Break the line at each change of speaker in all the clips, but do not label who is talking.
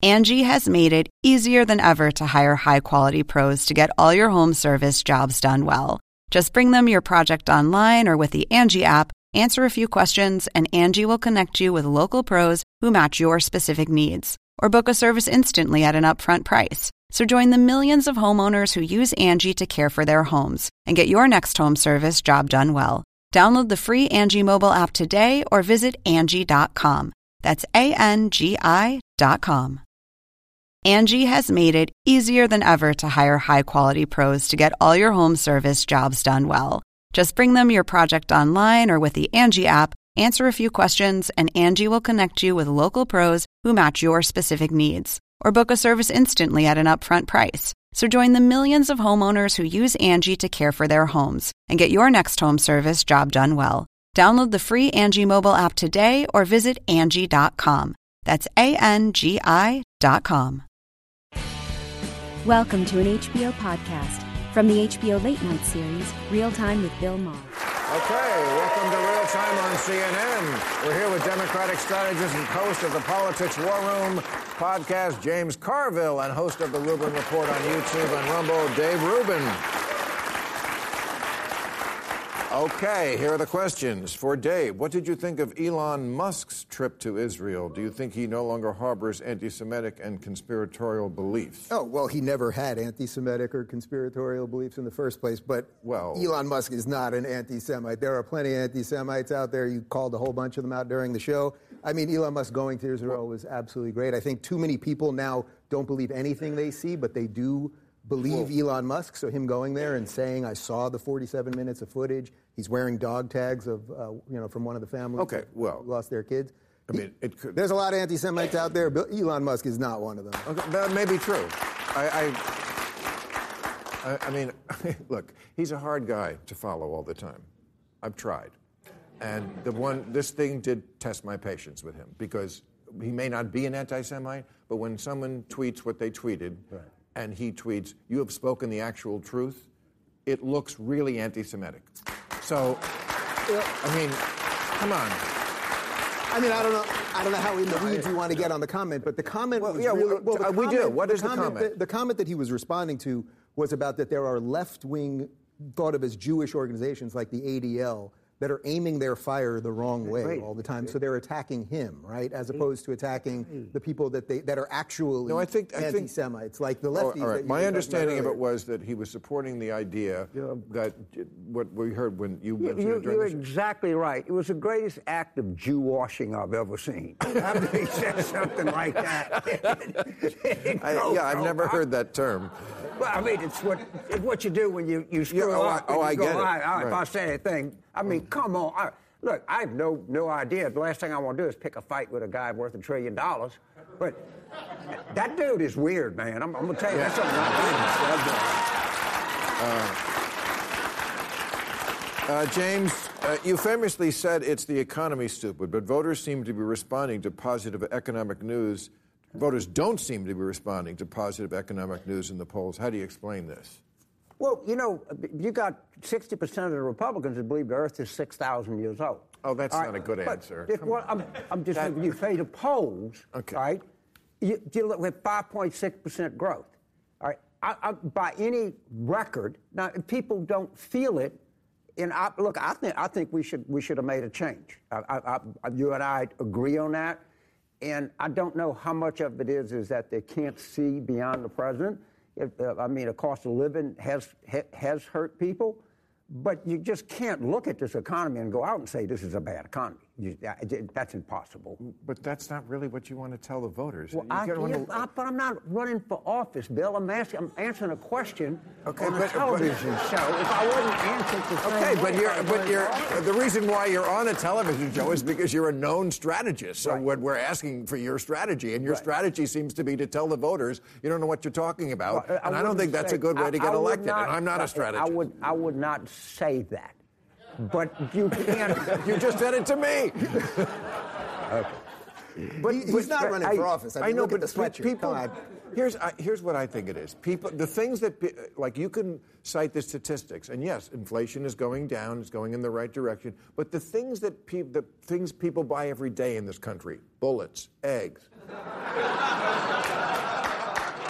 Angie has made it easier than ever to hire high-quality pros to get all your home service jobs done well. Just bring them your project online or with the Angie app, answer a few questions, and Angie will connect you with local pros who match your specific needs. Or book a service instantly at an upfront price. So join the millions of homeowners who use Angie to care for their homes and get your next home service job done well. Download the free Angie mobile app today or visit Angie.com. That's ANGI.com. Angie has made it easier than ever to hire high-quality pros to get all your home service jobs done well. Just bring them your project online or with the Angie app, answer a few questions, and Angie will connect you with local pros who match your specific needs. Or book a service instantly at an upfront price. So join the millions of homeowners who use Angie to care for their homes and get your next home service job done well. Download the free Angie mobile app today or visit Angie.com. That's ANGI.com.
Welcome to an HBO podcast from the HBO Late Night series, Real Time with Bill Maher.
Okay, welcome to Real Time on CNN. We're here with Democratic strategist and host of the Politics War Room podcast, James Carville, and host of the Rubin Report on YouTube and Rumble, Dave Rubin. Okay, here are the questions. For Dave, what did you think of Elon Musk's trip to Israel? Do you think he no longer harbors anti-Semitic and conspiratorial beliefs?
Oh, well, he never had anti-Semitic or conspiratorial beliefs in the first place, but Elon Musk is not an anti-Semite. There are plenty of anti-Semites out there. You called a whole bunch of them out during the show. I mean, Elon Musk going to Israel was absolutely great. I think too many people now don't believe anything they see, but they do believe Elon Musk, so him going there and saying, I saw the 47 minutes of footage, he's wearing dog tags of, from one of the families who lost their kids.
I mean, it could.
There's a lot of anti-Semites out there, but Elon Musk is not one of them.
Okay, that may be true. I mean, look, he's a hard guy to follow all the time. I've tried. And this thing did test my patience with him, because he may not be an anti-Semite, but when someone tweets what they tweeted, and he tweets, "You have spoken the actual truth," it looks really anti-Semitic. So, I mean, come on.
I mean, I don't know how in the weeds you want to get on the comment, but the comment was really...
we do. What is the comment?
The comment that he was responding to was about that there are left-wing, thought of as Jewish organizations like the ADL, that are aiming their fire the wrong way all the time. So they're attacking him, right, as opposed to attacking the people that are actually anti-Semites, like the lefties.
All right. My understanding of it was that he was supporting the idea that what we heard when you mentioned it during
You're exactly right. It was the greatest act of Jew washing I've ever seen. After he said something like that.
I've never heard that term.
Well, I mean, it's what you do when you screw up.
I get it.
If I say anything, I mean, come on. Look, I have no idea. The last thing I want to do is pick a fight with a guy worth $1 trillion. But that dude is weird, man. I'm going to tell you, that's something I
James, you famously said it's the economy, stupid, but voters seem to be responding to positive economic news. Voters don't seem to be responding to positive economic news in the polls. How do you explain this?
Well, you got 60% of the Republicans that believe the Earth is 6,000 years old.
Oh, that's not a good answer.
I'm just saying, when you say the polls, right, you look at 5.6% growth. All right, by any record, now people don't feel it. And I think we should have made a change. You and I agree on that. And I don't know how much of it is that they can't see beyond the president. The cost of living has hurt people, but you just can't look at this economy and go out and say this is a bad economy. That's impossible.
But that's not really what you want to tell the voters.
Well, but I'm not running for office, Bill. I'm answering a question on a television show. If I wasn't answering
the reason why you're on a television show is because you're a known strategist. So when we're asking for your strategy, and your strategy seems to be to tell the voters you don't know what you're talking about, and I don't think that's a good way to get elected. And I'm not a strategist.
I would not say that. But you can't.
You just said it to me.
Okay. But he's not running for office. I know, look at the sweatshirt.
People, here's what I think it is. The things that, like, you can cite the statistics, and yes, inflation is going down, it's going in the right direction. But the things people buy every day in this country: bullets, eggs.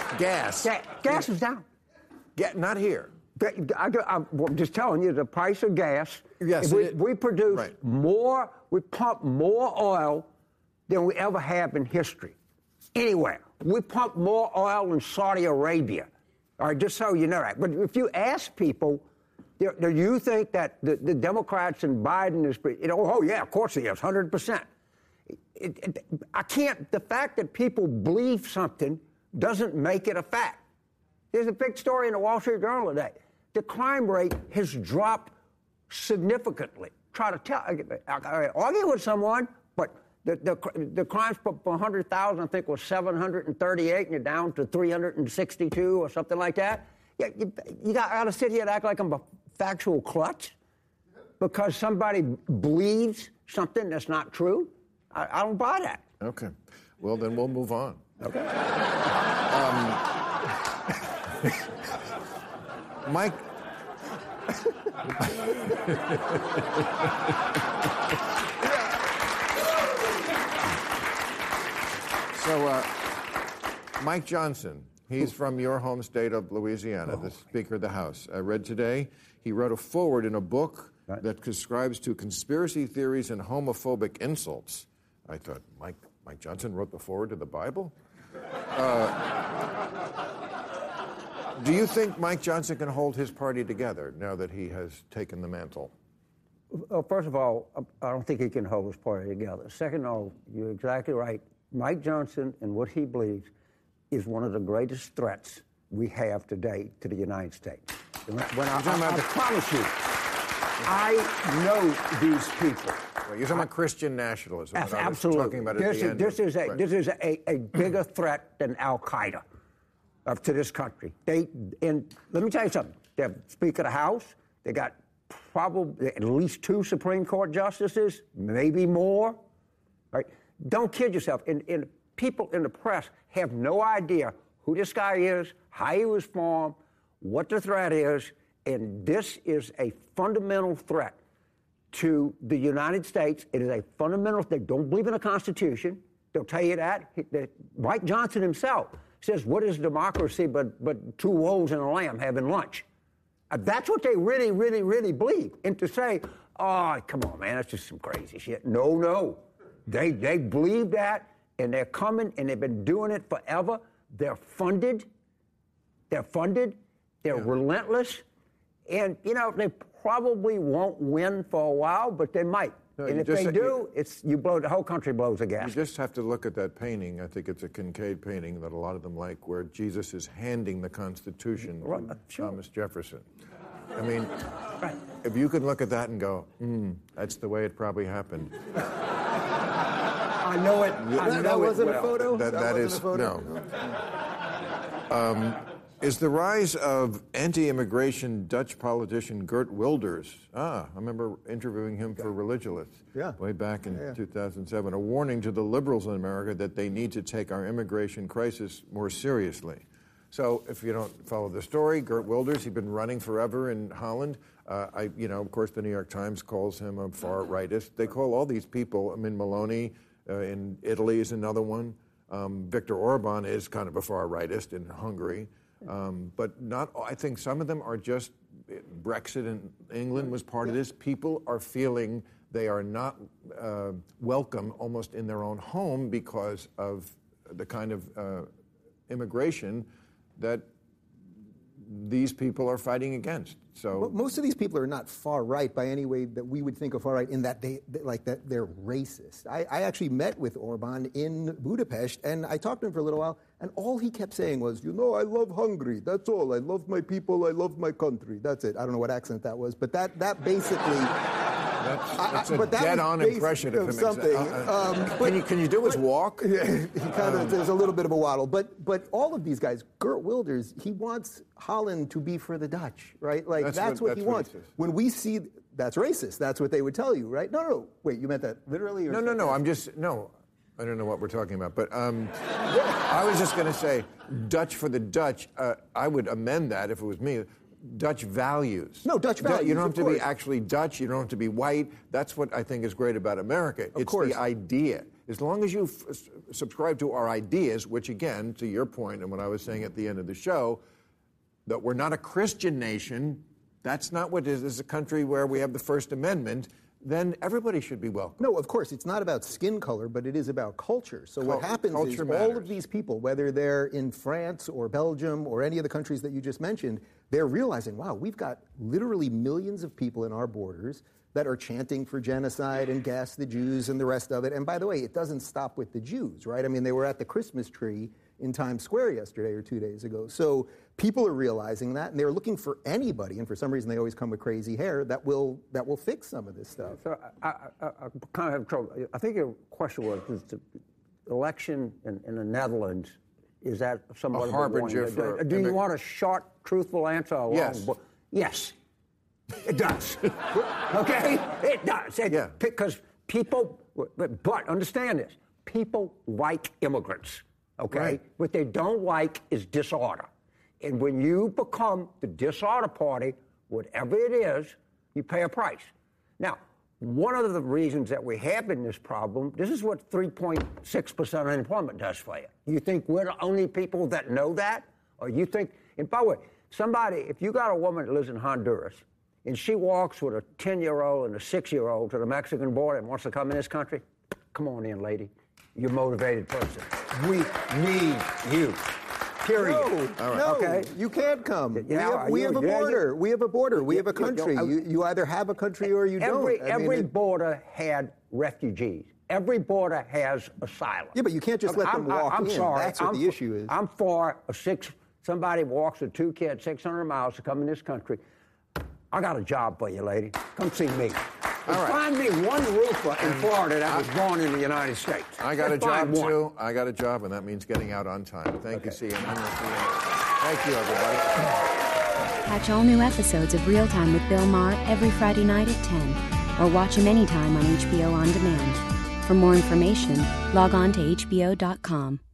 Gas.
Gas is down.
Not here.
I'm just telling you, the price of gas.
Yes,
we produce more, we pump more oil than we ever have in history. Anywhere. We pump more oil in Saudi Arabia. All right, just so you know that. But if you ask people, do you think that the Democrats and Biden is, oh yeah, of course he is, 100%. I can't, the fact that people believe something doesn't make it a fact. There's a big story in the Wall Street Journal today. The crime rate has dropped significantly. Try to argue with someone, but the crimes per 100,000, I think, was 738, and you're down to 362 or something like that. You got to sit here and act like I'm a factual klutz because somebody believes something that's not true. I don't buy that.
Okay. Well, then we'll move on.
Okay.
Mike. So, Mike Johnson, he's from your home state of Louisiana, the Speaker of the House. I read today he wrote a foreword in a book that subscribes to conspiracy theories and homophobic insults. I thought, Mike Johnson wrote the foreword to the Bible? Do you think Mike Johnson can hold his party together now that he has taken the mantle?
Well, first of all, I don't think he can hold his party together. Second of all, you're exactly right. Mike Johnson and what he believes is one of the greatest threats we have today to the United States. I promise you, I know these people.
Well, you're talking about Christian nationalism.
Absolutely.
Talking about this
is a bigger threat than Al-Qaeda to this country. And let me tell you something. They're Speaker of the House. They got probably at least 2 Supreme Court justices, maybe more. Right? Don't kid yourself. And people in the press have no idea who this guy is, how he was formed, what the threat is, and this is a fundamental threat to the United States. It is a fundamental. They don't believe in the Constitution. They'll tell you that. Mike Johnson himself says, "What is democracy but 2 wolves and a lamb having lunch?" That's what they really, really, really believe. And to say, "Oh, come on, man, that's just some crazy shit." No. They believe that, and they're coming, and they've been doing it forever. They're funded. They're relentless. And, they probably won't win for a while, but they might. No, and if they do, the whole country blows a gasket.
You just have to look at that painting. I think it's a Kincaid painting that a lot of them like, where Jesus is handing the Constitution to Thomas Jefferson. I mean, if you could look at that and go, that's the way it probably happened.
I know it.
That wasn't a photo?
That is, no. Is the rise of anti-immigration Dutch politician Geert Wilders, I remember interviewing him for Religulous way back in 2007, a warning to the liberals in America that they need to take our immigration crisis more seriously. So if you don't follow the story, Geert Wilders, he'd been running forever in Holland. Of course, the New York Times calls him a far-rightist. They call all these people, Meloni in Italy is another one. Viktor Orban is kind of a far-rightist in Hungary. But I think some of them are just, Brexit in England was part of this. People are feeling they are not welcome almost in their own home because of the kind of immigration that these people are fighting against. So
most of these people are not far right by any way that we would think of far right, in that they're racist. I actually met with Orban in Budapest, and I talked to him for a little while, and all he kept saying was, I love Hungary. That's all. I love my people. I love my country. That's it. I don't know what accent that was, but that basically.
That's a dead-on impression of him.
Something.
Can you do his walk?
Yeah, he kind of. There's a little bit of a waddle, but all of these guys, Geert Wilders, he wants Holland to be for the Dutch, right? Like that's what he wants. When we see that's racist, that's what they would tell you, right? No. Wait, you meant that literally? Or
no. I don't know what we're talking about, but I was just going to say Dutch for the Dutch. I would amend that if it was me. Dutch values.
No, Dutch values.
You don't have to be actually Dutch. You don't have to be white. That's what I think is great about America. It's the idea. as long as you subscribe to our ideas, which again, to your point and what I was saying at the end of the show, that we're not a Christian nation, that's not what it is. This is a country where we have the First Amendment, then everybody should be welcome.
No, of course, it's not about skin color, but it is about culture. So what happens is all of these people, whether they're in France or Belgium or any of the countries that you just mentioned, they're realizing, wow, we've got literally millions of people in our borders that are chanting for genocide and gas the Jews and the rest of it. And by the way, it doesn't stop with the Jews, right? I mean, they were at the Christmas tree in Times Square yesterday or 2 days ago. So people are realizing that, and they're looking for anybody, and for some reason they always come with crazy hair, that will fix some of this stuff.
So I kind of have trouble. I think your question was the election in the Netherlands, is that somewhat
a harbinger for...
Do you want a short, truthful answer?
Yes.
Yes. It does. Okay? It does. Because people, but understand this, people like immigrants. Okay?
Right.
What they don't like is disorder. And when you become the disorder party, whatever it is, you pay a price. Now, one of the reasons that we have in this problem, this is what 3.6% unemployment does for you. You think we're the only people that know that? Or you think, and by the way, if you got a woman that lives in Honduras, and she walks with a 10-year-old and a 6-year-old to the Mexican border and wants to come in this country, come on in, lady. You're a motivated person. We need you. Period.
No, okay? You can't come. We have a border. We have a border. We have a country. You either have a country or you don't.
Every border had refugees. Every border has asylum.
Yeah, but you can't just let them walk in.
Sorry.
That's what the issue is.
I'm for somebody walks with 2 kids 600 miles to come in this country. I got a job for you, lady. Come see me. Find me one roofer in Florida that was born in the United States.
I got a job, too. I got a job, and that means getting out on time. Thank you, CNN. Thank you, everybody.
Catch all new episodes of Real Time with Bill Maher every Friday night at 10, or watch him anytime on HBO On Demand. For more information, log on to HBO.com.